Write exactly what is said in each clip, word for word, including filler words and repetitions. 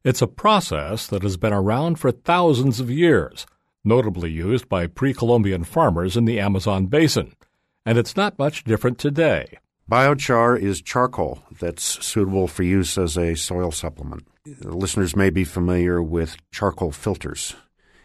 It's a process that has been around for thousands of years, notably used by pre-Columbian farmers in the Amazon basin, and it's not much different today. Biochar is charcoal that's suitable for use as a soil supplement. Listeners may be familiar with charcoal filters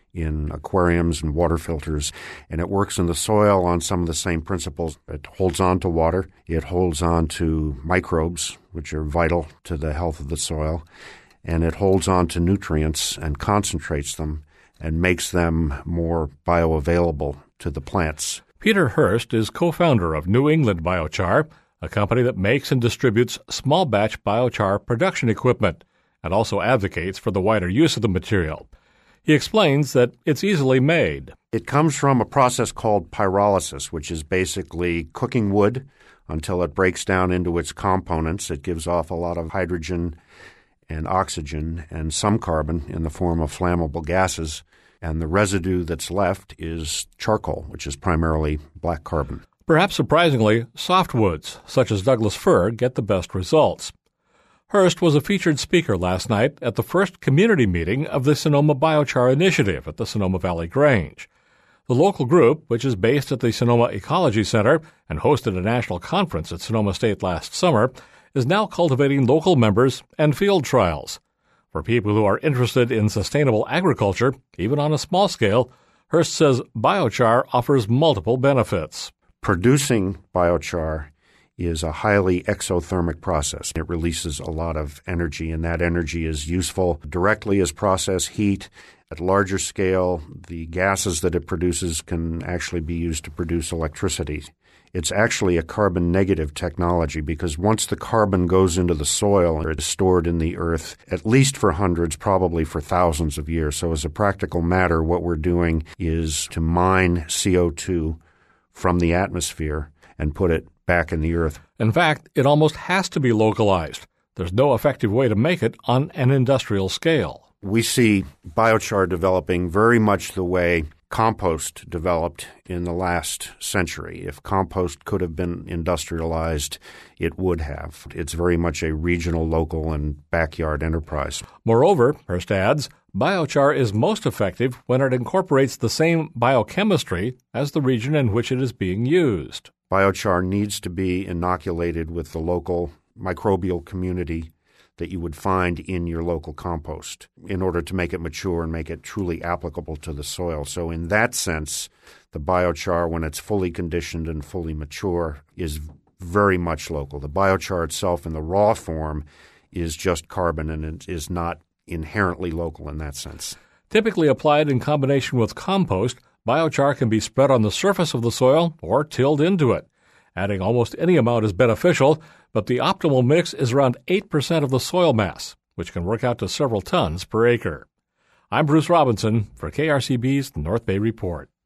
in aquariums and water filters, and it works in the soil on some of the same principles. It holds on to water. It holds on to microbes, which are vital to the health of the soil, and it holds on to nutrients and concentrates them and makes them more bioavailable to the plants. Peter Hurst is co-founder of New England Biochar, a company that makes and distributes small-batch biochar production equipment and also advocates for the wider use of the material. He explains that it's easily made. It comes from a process called pyrolysis, which is basically cooking wood until it breaks down into its components. It gives off a lot of hydrogen and oxygen and some carbon in the form of flammable gases, and the residue that's left is charcoal, which is primarily black carbon. Perhaps surprisingly, softwoods, such as Douglas fir, get the best results. Hurst was a featured speaker last night at the first community meeting of the Sonoma Biochar Initiative at the Sonoma Valley Grange. The local group, which is based at the Sonoma Ecology Center and hosted a national conference at Sonoma State last summer, is now cultivating local members and field trials. For people who are interested in sustainable agriculture, even on a small scale, Hurst says biochar offers multiple benefits. Producing biochar is a highly exothermic process. It releases a lot of energy, and that energy is useful directly as process heat. At larger scale, the gases that it produces can actually be used to produce electricity. It's actually a carbon-negative technology because once the carbon goes into the soil, it's stored in the earth at least for hundreds, probably for thousands of years. So as a practical matter, what we're doing is to mine C O two from the atmosphere and put it back in the earth. In fact, it almost has to be localized. There's no effective way to make it on an industrial scale. We see biochar developing very much the way compost developed in the last century. If compost could have been industrialized, it would have. It's very much a regional, local, and backyard enterprise. Moreover, Hurst adds, biochar is most effective when it incorporates the same biochemistry as the region in which it is being used. Biochar needs to be inoculated with the local microbial community that you would find in your local compost in order to make it mature and make it truly applicable to the soil. So in that sense, the biochar, when it's fully conditioned and fully mature, is very much local. The biochar itself in the raw form is just carbon and it is not inherently local in that sense. Typically applied in combination with compost, biochar can be spread on the surface of the soil or tilled into it. Adding almost any amount is beneficial, but the optimal mix is around eight percent of the soil mass, which can work out to several tons per acre. I'm Bruce Robinson for K R C B's North Bay Report.